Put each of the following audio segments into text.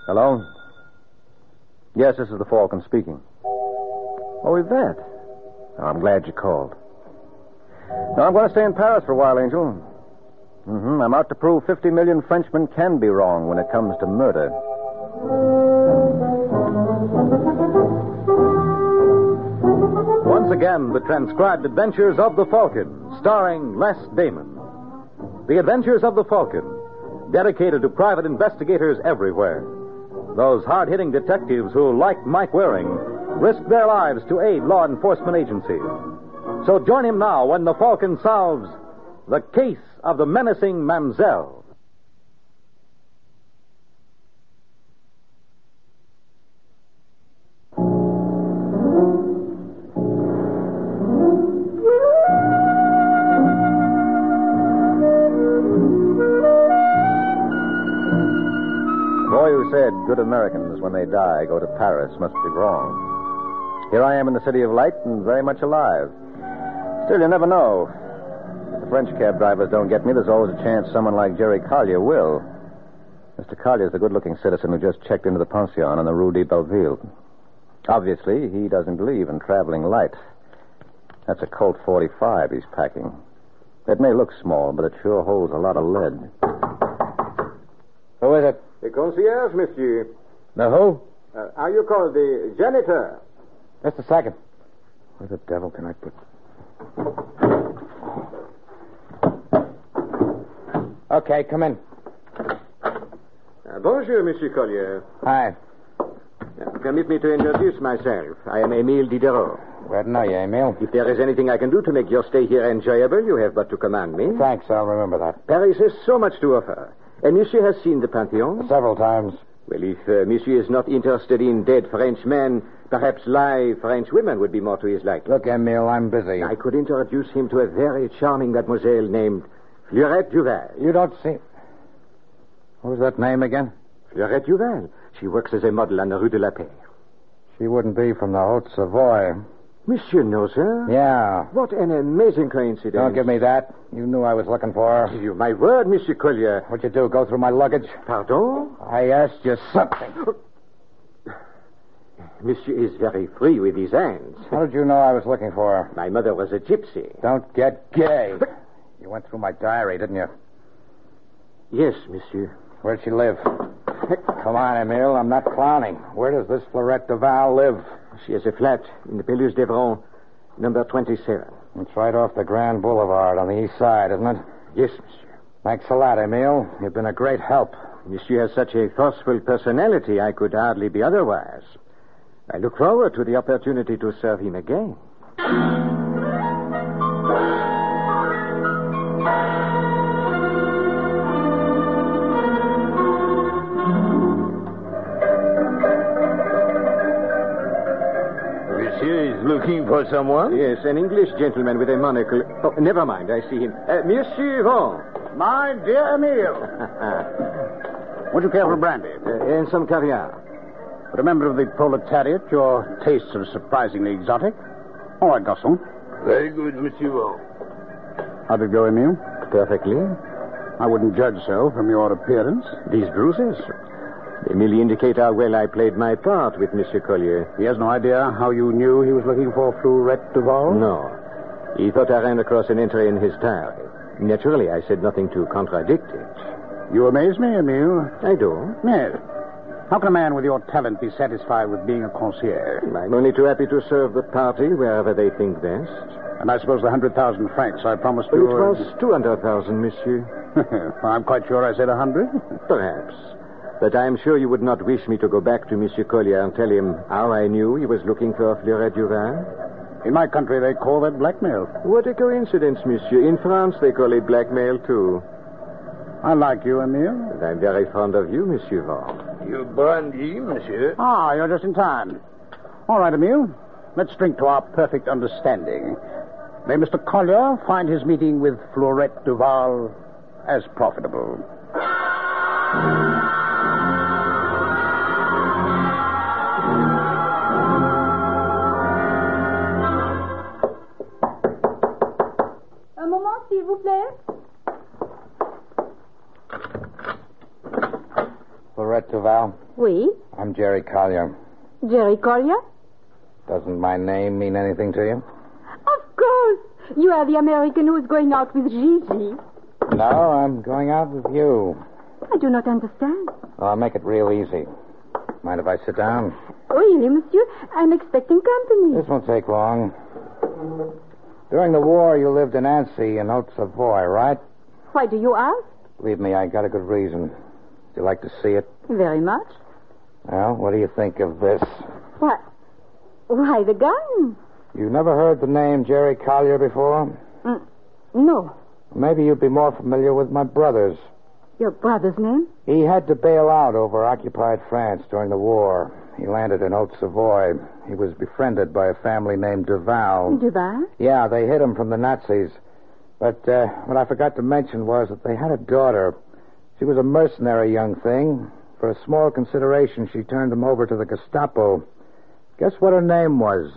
Hello? Yes, this is the Falcon speaking. Oh, Yvette. Oh, I'm glad you called. No, I'm going to stay in Paris for a while, Angel. I'm out to prove 50 million Frenchmen can be wrong when it comes to murder. Once again, the transcribed adventures of the Falcon, starring Les Damon. The Adventures of the Falcon, dedicated to private investigators everywhere. Those hard-hitting detectives who, like Mike Waring, risk their lives to aid law enforcement agencies. So join him now when the Falcon solves the case of the menacing Mamselle. Boy who said good Americans, when they die, go to Paris must be wrong. Here I am in the City of Light and very much alive. Still, you never know. If the French cab drivers don't get me, there's always a chance someone like Jerry Collier will. Mr. Collier's the good-looking citizen who just checked into the pension on the Rue de Belleville. Obviously, he doesn't believe in traveling light. That's a Colt 45 he's packing. It may look small, but it sure holds a lot of lead. Who is it? The concierge, monsieur. The who? Are you called the janitor? Just a second. Where the devil can I put... Okay, come in. Bonjour, Monsieur Collier. Hi. Permit me to introduce myself. I am Emile Diderot. Glad to know you, Emile. If there is anything I can do to make your stay here enjoyable, you have but to command me. Thanks, I'll remember that. Paris has so much to offer. And Monsieur has seen the Pantheon? Several times. Well, if Monsieur is not interested in dead French men, perhaps live French women would be more to his liking. Look, Emile, I'm busy. I could introduce him to a very charming mademoiselle named Fleurette Duval. You don't see... What was that name again? Fleurette Duval. She works as a model on the Rue de la Paix. She wouldn't be from the Haute Savoy. Monsieur knows her? Yeah. What an amazing coincidence. Don't give me that. You knew I was looking for her. Give you my word, Monsieur Collier. What'd you do, go through my luggage? Pardon? I asked you something. Monsieur is very free with his hands. How did you know I was looking for her? My mother was a gypsy. Don't get gay. You went through my diary, didn't you? Yes, monsieur. Where'd she live? Come on, Emile, I'm not clowning. Where does this Fleurette Duval live? She has a flat in the Pelouse d'Evron, number 27. It's right off the Grand Boulevard on the east side, isn't it? Yes, monsieur. Thanks a lot, Emile. You've been a great help. Monsieur has such a forceful personality, I could hardly be otherwise. I look forward to the opportunity to serve him again. Monsieur is looking for someone? Yes, an English gentleman with a monocle. Oh, never mind, I see him. Monsieur Yvon. My dear Emile. Would you care for brandy? And some caviar. For a member of the proletariat, your tastes are surprisingly exotic. All right, garçon. Very good, Monsieur Yvon. How did it go, Emile? Perfectly. I wouldn't judge so from your appearance. These bruises? They merely indicate how well I played my part with Monsieur Collier. He has no idea how you knew he was looking for Fleurette Duval? No. He thought I ran across an entry in his diary. Naturally, I said nothing to contradict it. You amaze me, Emile. I do. Yes. How can a man with your talent be satisfied with being a concierge? I'm only too happy to serve the party wherever they think best. And I suppose the 100,000 francs I promised you... It was 200,000, monsieur. I'm quite sure I said 100. Perhaps. But I'm sure you would not wish me to go back to Monsieur Collier and tell him how I knew he was looking for Fleurette Duval. In my country, they call that blackmail. What a coincidence, monsieur. In France, they call it blackmail, too. I like you, Emile. And I'm very fond of you, Monsieur Vaughan. You brandy, monsieur. Ah, you're just in time. All right, Emile. Let's drink to our perfect understanding. May Mr. Collier find his meeting with Fleurette Duval as profitable. Un moment, s'il vous plaît. Florette Duval? Oui. I'm Jerry Collier. Jerry Collier? Doesn't my name mean anything to you? Of course. You are the American who is going out with Gigi. No, I'm going out with you. I do not understand. I'll make it real easy. Mind if I sit down? Really, monsieur? I'm expecting company. This won't take long. During the war, you lived in Annecy in Haute Savoy, right? Why do you ask? Believe me, I got a good reason. Would you like to see it? Very much. Well, what do you think of this? What? Why, the gun? You never heard the name Jerry Collier before? No. Maybe you'd be more familiar with my brother's. Your brother's name? He had to bail out over occupied France during the war. He landed in Haute Savoy. He was befriended by a family named Duval. Duval? Yeah, they hid him from the Nazis. But what I forgot to mention was that they had a daughter. She was a mercenary young thing. For a small consideration, she turned him over to the Gestapo. Guess what her name was?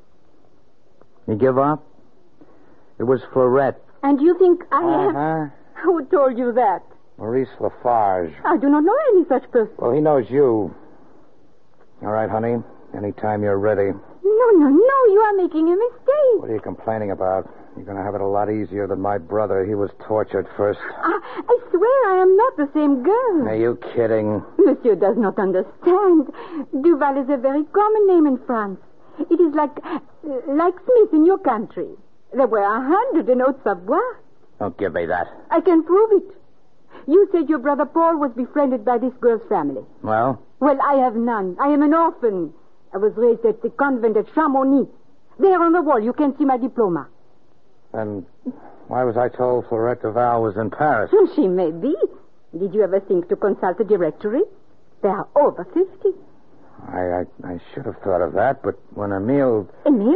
You give up? It was Florette. And you think I am... Who told you that? Maurice Lafarge. I do not know any such person. Well, he knows you. All right, honey. Anytime you're ready. No. You are making a mistake. What are you complaining about? You're going to have it a lot easier than my brother. He was tortured first. I swear I am not the same girl. Are you kidding? Monsieur does not understand. Duval is a very common name in France. It is like Smith in your country. There were 100 in Haute Savoie. Don't give me that. I can prove it. You said your brother Paul was befriended by this girl's family. Well? Well, I have none. I am an orphan. I was raised at the convent at Chamonix. There on the wall, you can see my diploma. And why was I told Florette Duval was in Paris? She may be. Did you ever think to consult the directory? There are over 50. I should have thought of that, but when Emile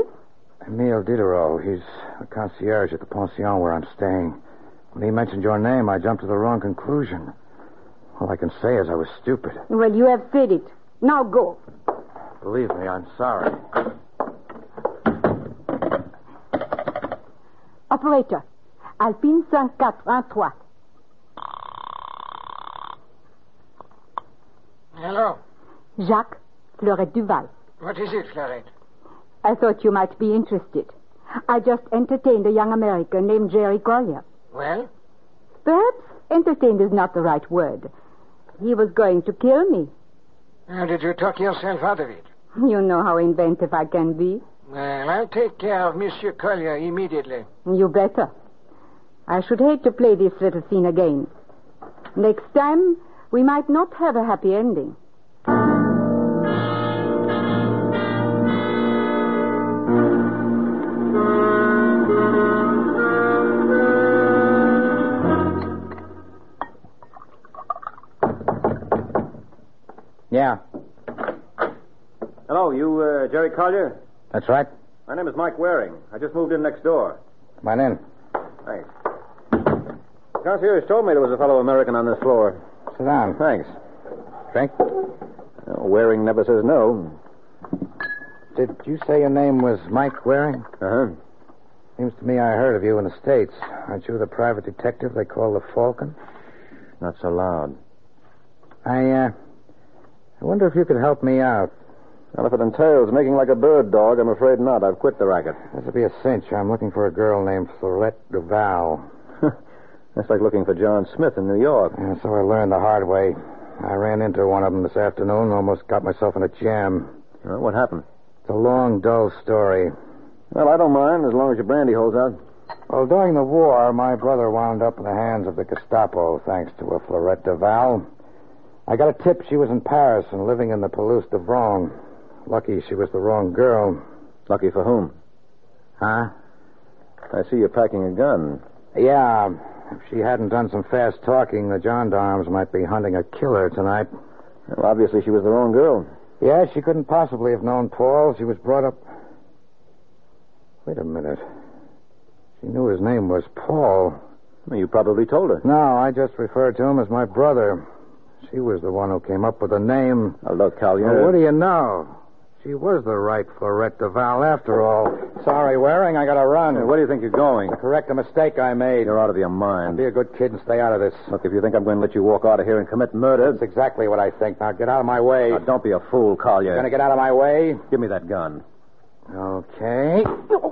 Diderot, he's a concierge at the pension where I'm staying. When he mentioned your name, I jumped to the wrong conclusion. All I can say is I was stupid. Well, you have said it. Now go. Believe me, I'm sorry. Operator, Alpine 543. Hello. Jacques, Florette Duval. What is it, Florette? I thought you might be interested. I just entertained a young American named Jerry Collier. Well? Perhaps entertained is not the right word. He was going to kill me. How did you talk yourself out of it? You know how inventive I can be. Well, I'll take care of Monsieur Collier immediately. You better. I should hate to play this little scene again. Next time, we might not have a happy ending. Yeah. Hello, you Jerry Collier? That's right. My name is Mike Waring. I just moved in next door. Come on in. Thanks. The concierge told me there was a fellow American on this floor. Sit down. Thanks. Drink? Well, Waring never says no. Did you say your name was Mike Waring? Uh-huh. Seems to me I heard of you in the States. Aren't you the private detective they call the Falcon? Not so loud. I wonder if you could help me out. Well, if it entails making like a bird dog, I'm afraid not. I've quit the racket. This'll be a cinch. I'm looking for a girl named Florette Duval. That's like looking for John Smith in New York. Yeah, so I learned the hard way. I ran into one of them this afternoon and almost got myself in a jam. Well, what happened? It's a long, dull story. Well, I don't mind as long as your brandy holds out. Well, during the war, my brother wound up in the hands of the Gestapo, thanks to a Florette Duval. I got a tip she was in Paris and living in the Pelouse de Vrong. Lucky she was the wrong girl. Lucky for whom? Huh? I see you're packing a gun. Yeah. If she hadn't done some fast talking, the gendarmes might be hunting a killer tonight. Well, obviously she was the wrong girl. Yeah, she couldn't possibly have known Paul. She was brought up... Wait a minute. She knew his name was Paul. Well, you probably told her. No, I just referred to him as my brother. She was the one who came up with the name. Now, look, Collier. Well, what do you know? She was the right Florette Duval after all. Sorry, Waring, I gotta run. Hey, where do you think you're going? To correct the mistake I made. You're out of your mind. Be a good kid and stay out of this. Look, if you think I'm going to let you walk out of here and commit murder... That's exactly what I think. Now get out of my way. Now, don't be a fool, Collier. You're gonna get out of my way? Give me that gun. Okay.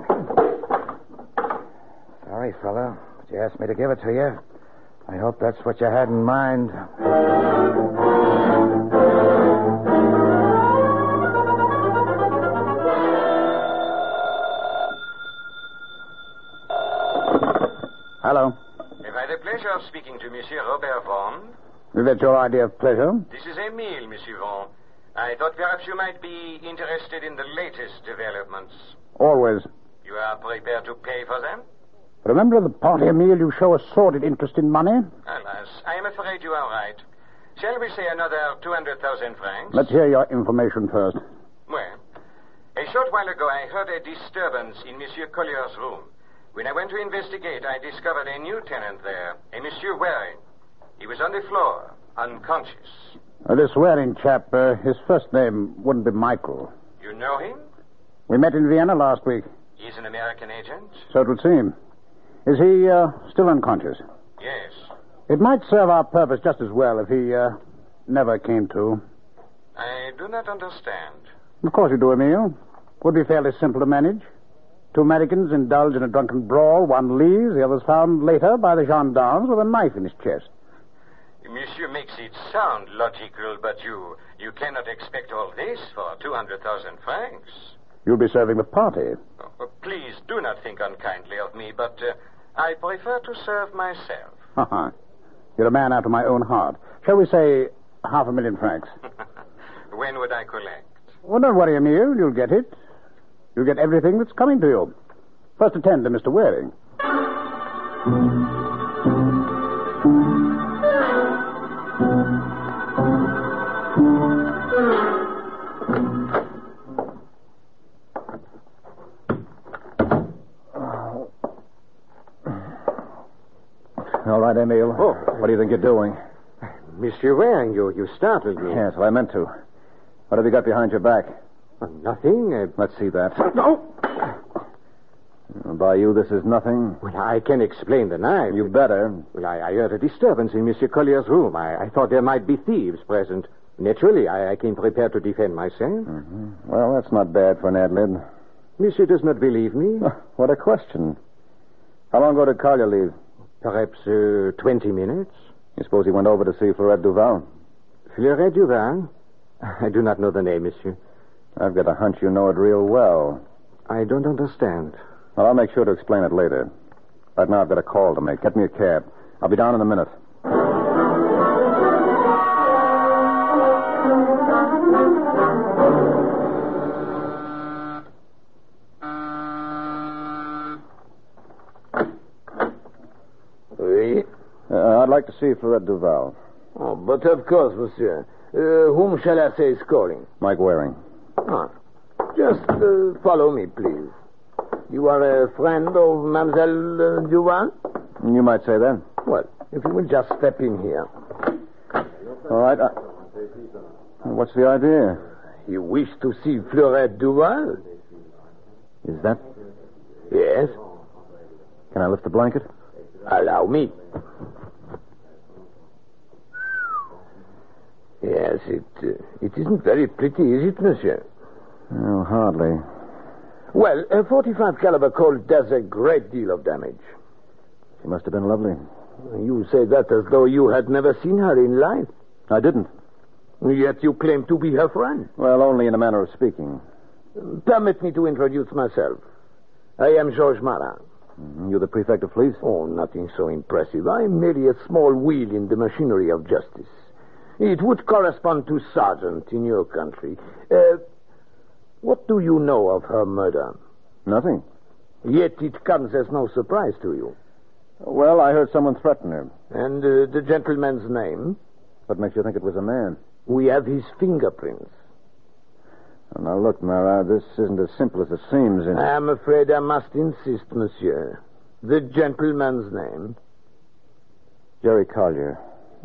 Sorry, fella, but you asked me to give it to you. I hope that's what you had in mind. Hello. Have I the pleasure of speaking to Monsieur Robert Vaughan? Is that your idea of pleasure? This is Emile, Monsieur Vaughan. I thought perhaps you might be interested in the latest developments. Always. You are prepared to pay for them? Remember of the party, Emile, you show a sordid interest in money? Alas, I am afraid you are right. Shall we say another 200,000 francs? Let's hear your information first. Well, a short while ago I heard a disturbance in Monsieur Collier's room. When I went to investigate, I discovered a new tenant there, a Monsieur Waring. He was on the floor, unconscious. This Waring chap, his first name wouldn't be Michael. You know him? We met in Vienna last week. He's an American agent? So it would seem. Is he still unconscious? Yes. It might serve our purpose just as well if he never came to. I do not understand. Of course you do, Emile. Would be fairly simple to manage. Two Americans indulge in a drunken brawl. One leaves, the other's found later by the gendarmes with a knife in his chest. Monsieur makes it sound logical, but you cannot expect all this for 200,000 francs. You'll be serving the party. Please do not think unkindly of me, but I prefer to serve myself. You're a man after my own heart. Shall we say 500,000 francs? When would I collect? Well, don't worry, Emile. You'll get it. You'll get everything that's coming to you. First attend to Mr. Waring. All right, Emile. Oh. What do you think you're doing? Monsieur Waring, you startled me. Yes, well, I meant to. What have you got behind your back? Nothing. Let's see that. No. By you, this is nothing. Well, I can explain the knife. You better. Well, I heard a disturbance in Monsieur Collier's room. I thought there might be thieves present. Naturally, I came prepared to defend myself. Mm-hmm. Well, that's not bad for an ad lib. Monsieur does not believe me? What a question. How long ago did Collier leave? Perhaps 20 minutes. You suppose he went over to see Florette Duval? Florette Duval? I do not know the name, monsieur. I've got a hunch you know it real well. I don't understand. Well, I'll make sure to explain it later. Right now I've got a call to make. Get me a cab. I'll be down in a minute. Oui. I'd like to see Florette Duval. Oh, but of course, monsieur. Whom shall I say is calling? Mike Waring. Just follow me, please. You are a friend of Mademoiselle Duval? You might say that. Well, if you will just step in here. All right. What's the idea? You wish to see Florette Duval? Is that... Yes. Can I lift the blanket? Allow me. Yes, it isn't very pretty, is it, monsieur? Oh, hardly. Well, a 45 caliber Colt does a great deal of damage. She must have been lovely. You say that as though you had never seen her in life. I didn't. Yet you claim to be her friend. Well, only in a manner of speaking. Permit me to introduce myself. I am Georges Marat. You're the prefect of police? Oh, nothing so impressive. I'm merely a small wheel in the machinery of justice. It would correspond to sergeant in your country. What do you know of her murder? Nothing. Yet it comes as no surprise to you. Well, I heard someone threaten her. And the gentleman's name? What makes you think it was a man? We have his fingerprints. Oh, now, look, Marat, this isn't as simple as it seems. I am afraid I must insist, monsieur. The gentleman's name? Jerry Collier.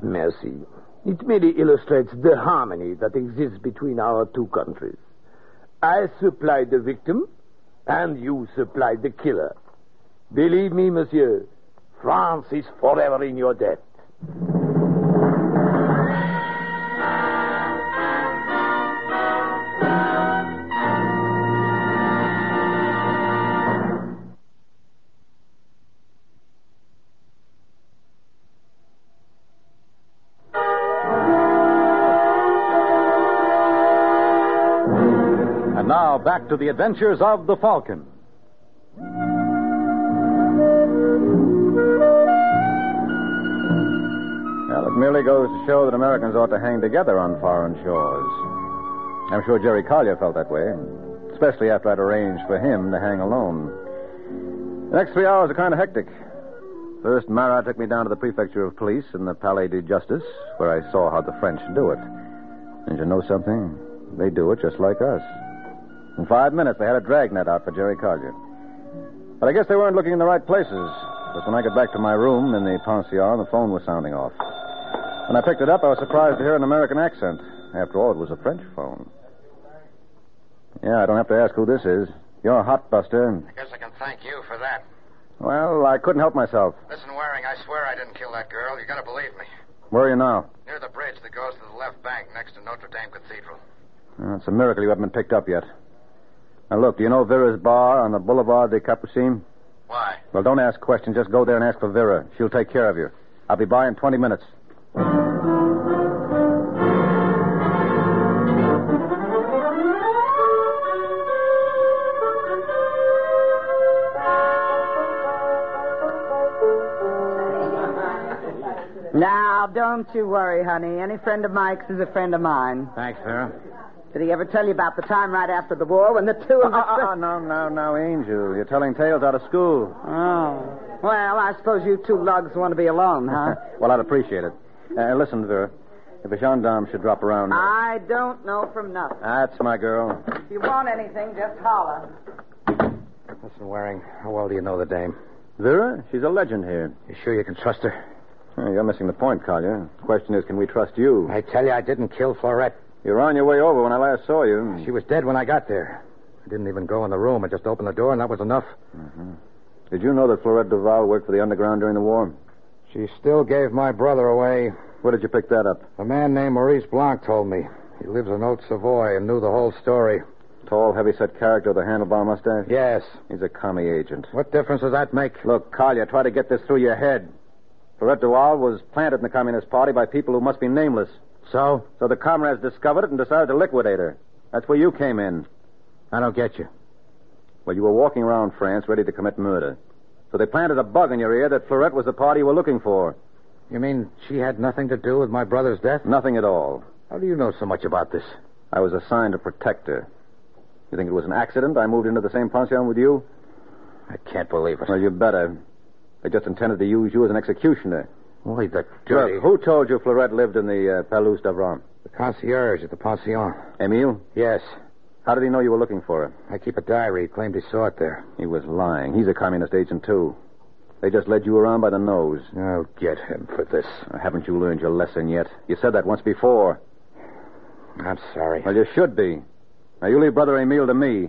Merci. It merely illustrates the harmony that exists between our two countries. I supplied the victim, and you supplied the killer. Believe me, monsieur, France is forever in your debt. And now back to the adventures of the Falcon. Well, it merely goes to show that Americans ought to hang together on foreign shores. I'm sure Jerry Collier felt that way, especially after I'd arranged for him to hang alone. The next 3 hours are kind of hectic. First, Marat took me down to the Prefecture of Police in the Palais de Justice, where I saw how the French do it. And you know something? They do it just like us. In 5 minutes, they had a dragnet out for Jerry Collier. But I guess they weren't looking in the right places, because when I got back to my room in the pension, the phone was sounding off. When I picked it up, I was surprised to hear an American accent. After all, it was a French phone. Yeah, I don't have to ask who this is. You're a hot buster. I guess I can thank you for that. Well, I couldn't help myself. Listen, Waring, I swear I didn't kill that girl. You gotta believe me. Where are you now? Near the bridge that goes to the left bank next to Notre Dame Cathedral. Well, it's a miracle you haven't been picked up yet. Now, look, do you know Vera's bar on the Boulevard des Capucines? Why? Well, don't ask questions. Just go there and ask for Vera. She'll take care of you. I'll be by in 20 minutes. Now, don't you worry, honey. Any friend of Mike's is a friend of mine. Thanks, Vera. Did he ever tell you about the time right after the war when the two of us... No, Angel. You're telling tales out of school. Oh. Well, I suppose you two lugs want to be alone, huh? Well, I'd appreciate it. Listen, Vera. If a gendarme should drop around... I don't know from nothing. That's my girl. If you want anything, just holler. Listen, Waring, how well do you know the dame? Vera? She's a legend here. You sure you can trust her? Oh, you're missing the point, Collier. The question is, can we trust you? I tell you, I didn't kill Florette. You were on your way over when I last saw you. She was dead when I got there. I didn't even go in the room. I just opened the door, and that was enough. Mm-hmm. Did you know that Florette Duval worked for the Underground during the war? She still gave my brother away. Where did you pick that up? A man named Maurice Blanc told me. He lives in Haute Savoy and knew the whole story. Tall, heavy-set character with a handlebar mustache? Yes. He's a commie agent. What difference does that make? Look, Collier, try to get this through your head. Florette Duval was planted in the Communist Party by people who must be nameless. So? So the comrades discovered it and decided to liquidate her. That's where you came in. I don't get you. Well, you were walking around France ready to commit murder. So they planted a bug in your ear that Florette was the party you were looking for. You mean she had nothing to do with my brother's death? Nothing at all. How do you know so much about this? I was assigned to protect her. You think it was an accident I moved into the same pension with you? I can't believe it. Well, you better. They just intended to use you as an executioner. Why, the dirty... Look, who told you Florette lived in the Palouse d'Avran? The concierge at the pension. Emile? Yes. How did he know you were looking for her? I keep a diary. He claimed he saw it there. He was lying. He's a communist agent, too. They just led you around by the nose. I'll get him for this. Haven't you learned your lesson yet? You said that once before. I'm sorry. Well, you should be. Now, you leave Brother Emile to me.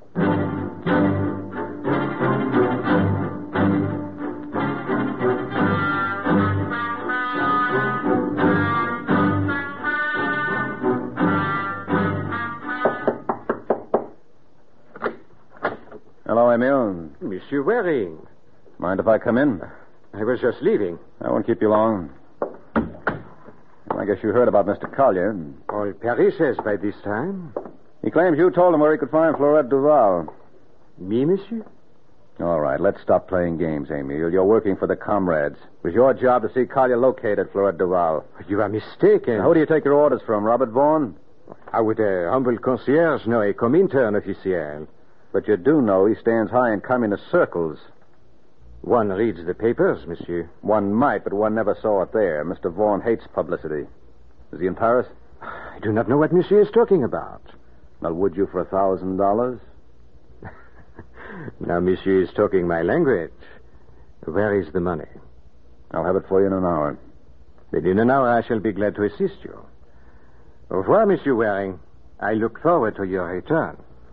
Hello, Emile. Monsieur Waring. Mind if I come in? I was just leaving. I won't keep you long. Well, I guess you heard about Mr. Collier. All Paris says by this time. He claims you told him where he could find Florette Duval. Me, monsieur? All right, let's stop playing games, Emile. You're working for the comrades. It was your job to see Collier located Florette Duval. You are mistaken. Now, who do you take your orders from, Robert Vaughan? I would a humble concierge know a comintern officiel. But you do know he stands high in communist circles. One reads the papers, monsieur. One might, but one never saw it there. Mr. Vaughan hates publicity. Is he in Paris? I do not know what monsieur is talking about. Well, would you for $1,000? Now, monsieur is talking my language. Where is the money? I'll have it for you in an hour. Then in an hour I shall be glad to assist you. Au revoir, Monsieur Waring. I look forward to your return.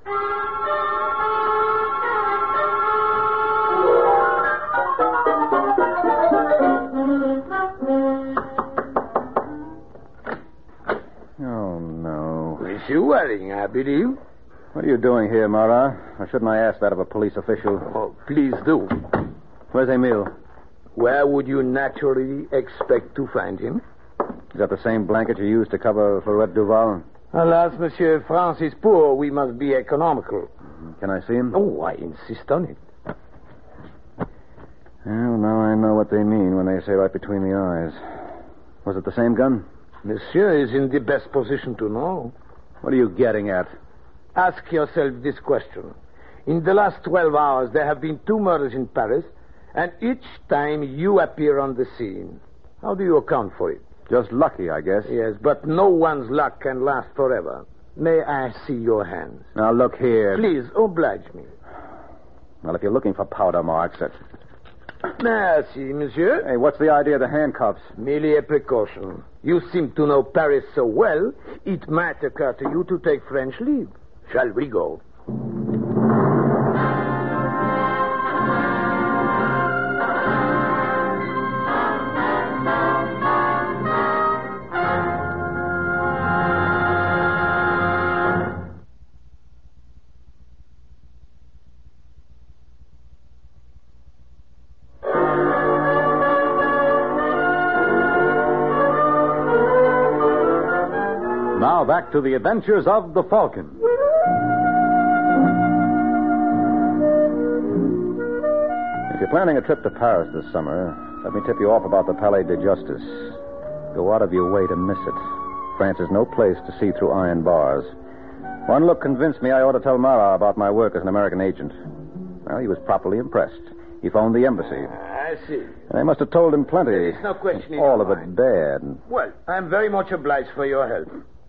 Oh, no. Monsieur Waring, I believe. What are you doing here, Marat? Or shouldn't I ask that of a police official? Oh, please do. Where's Emile? Where would you naturally expect to find him? Is that the same blanket you used to cover Florette Duval? Alas, Monsieur, France is poor. We must be economical. Can I see him? Oh, I insist on it. Well, now I know what they mean when they say right between the eyes. Was it the same gun? Monsieur is in the best position to know. What are you getting at? Ask yourself this question. In the last 12 hours, there have been 2 murders in Paris, and each time you appear on the scene. How do you account for it? Just lucky, I guess. Yes, but no one's luck can last forever. May I see your hands? Now, look here. Please, oblige me. Well, if you're looking for powder marks, that's... Merci, monsieur. Hey, what's the idea of the handcuffs? Merely a precaution. You seem to know Paris so well, it might occur to you to take French leave. Shall we go? Now back to the adventures of the Falcon. If you're planning a trip to Paris this summer, let me tip you off about the Palais de Justice. Go out of your way to miss it. France is no place to see through iron bars. One look convinced me I ought to tell Marat about my work as an American agent. Well, he was properly impressed. He phoned the embassy. I see. And they must have told him plenty. There's no question in all your of it mind. bad. Well, I'm very much obliged for your help.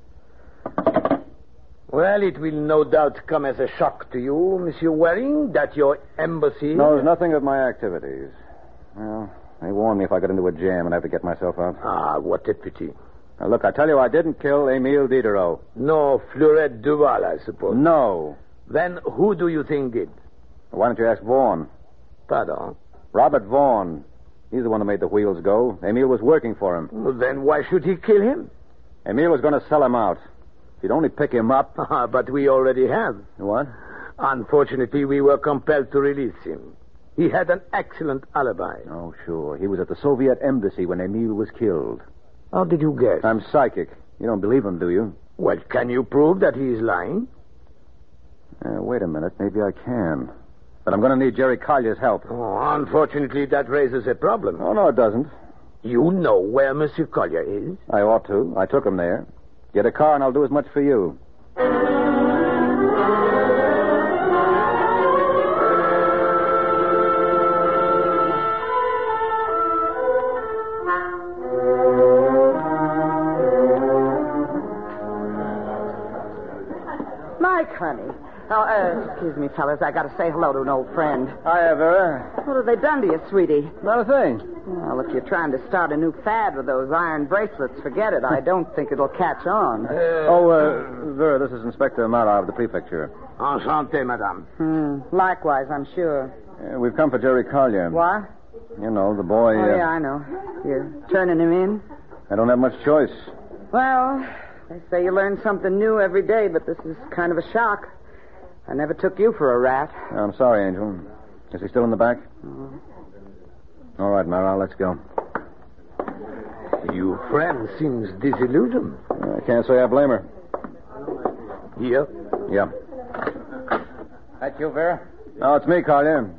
Well, it will no doubt come as a shock to you, Monsieur Waring, that your embassy... Knows nothing of my activities. Well, they warned me if I got into a jam and have to get myself out. Ah, what a pity. Now, look, I tell you, I didn't kill Emile Diderot. No, Florette Duval, I suppose. No. Then who do you think did? Why don't you ask Vaughan? Pardon? Robert Vaughan. He's the one who made the wheels go. Emile was working for him. Well, then why should he kill him? Emile was going to sell him out. If you'd only pick him up... But we already have. What? Unfortunately, we were compelled to release him. He had an excellent alibi. Oh, sure. He was at the Soviet embassy when Emile was killed. How did you guess? I'm psychic. You don't believe him, do you? Well, can you prove that he is lying? Wait a minute. Maybe I can. But I'm going to need Jerry Collier's help. Oh, unfortunately, that raises a problem. Oh, no, it doesn't. You know where Monsieur Collier is? I ought to. I took him there. Get a car and I'll do as much for you. Mike, honey. Oh, excuse me, fellas. I got to say hello to an old friend. Hiya, Vera. What have they done to you, sweetie? Not a thing. Well, if you're trying to start a new fad with those iron bracelets, forget it. I don't think it'll catch on. Vera, this is Inspector Marat of the prefecture. Enchanté, madame. Likewise, I'm sure. We've come for Jerry Collier. What? You know, the boy... Oh, yeah, I know. You're turning him in? I don't have much choice. Well, they say you learn something new every day, but this is kind of a shock. I never took you for a rat. I'm sorry, Angel. Is he still in the back? All right, Marat, let's go. Your friend seems disillusioned. I can't say I blame her. Here? Yeah. That you, Vera? No, it's me, Collier.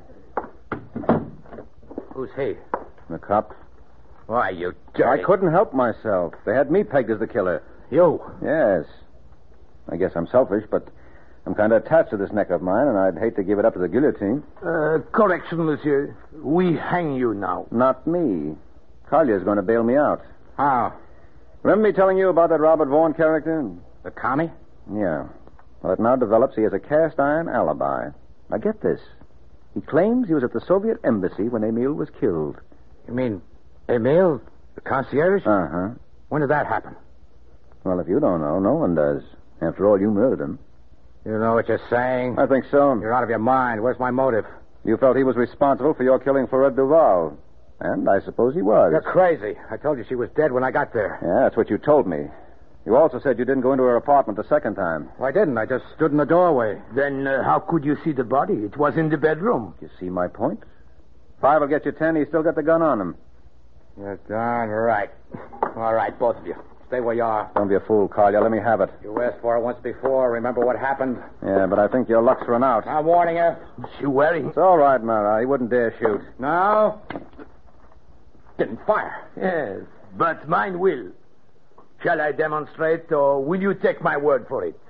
Who's he? The cop. Why, you I dirty... couldn't help myself. They had me pegged as the killer. You? Yes. I guess I'm selfish, but I'm kind of attached to this neck of mine, and I'd hate to give it up to the guillotine. Correction, monsieur. We hang you now. Not me. Collier's going to bail me out. How? Remember me telling you about that Robert Vaughan character? The commie? Yeah. Well, it now develops he has a cast-iron alibi. Now, get this. He claims he was at the Soviet embassy when Emile was killed. You mean Emile, the concierge? Uh-huh. When did that happen? Well, if you don't know, no one does. After all, you murdered him. You know what you're saying? I think so. You're out of your mind. Where's my motive? You felt he was responsible for your killing Florette Duval. And I suppose he was. You're crazy. I told you she was dead when I got there. Yeah, that's what you told me. You also said you didn't go into her apartment the second time. I didn't. I just stood in the doorway. Then how could you see the body? It was in the bedroom. You see my point? 5 will get you 10. He's still got the gun on him. You're darn right. All right, both of you. Stay where you are. Don't be a fool, Collier. Let me have it. You asked for it once before. Remember what happened? Yeah, but I think your luck's run out. I'm warning you. Monsieur Waring? It's all right, Marat. He wouldn't dare shoot. No? Didn't fire. Yes, but mine will. Shall I demonstrate, or will you take my word for it?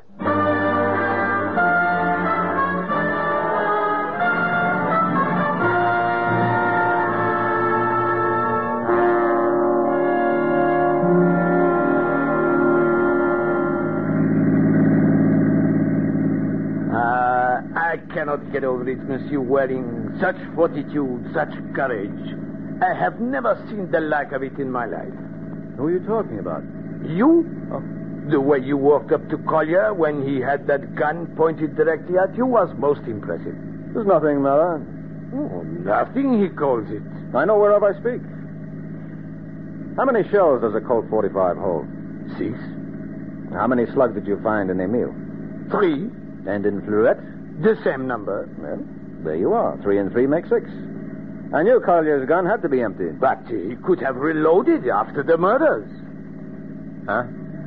I cannot get over it, Monsieur Waring. Such fortitude, such courage. I have never seen the like of it in my life. Who are you talking about? You? Oh. The way you walked up to Collier when he had that gun pointed directly at you was most impressive. There's nothing, Marat. Oh, nothing, he calls it. I know whereof I speak. How many shells does a Colt 45 hold? 6. How many slugs did you find in Emile? 3. And in Fleurette? The same number. Well, there you are. 3 and 3 make 6. I knew Collier's gun had to be empty. But he could have reloaded after the murders. Huh?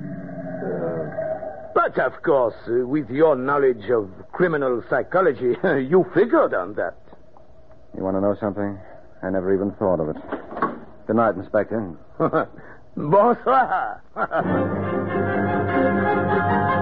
But, of course, with your knowledge of criminal psychology, you figured on that. You want to know something? I never even thought of it. Good night, Inspector. Bonsoir.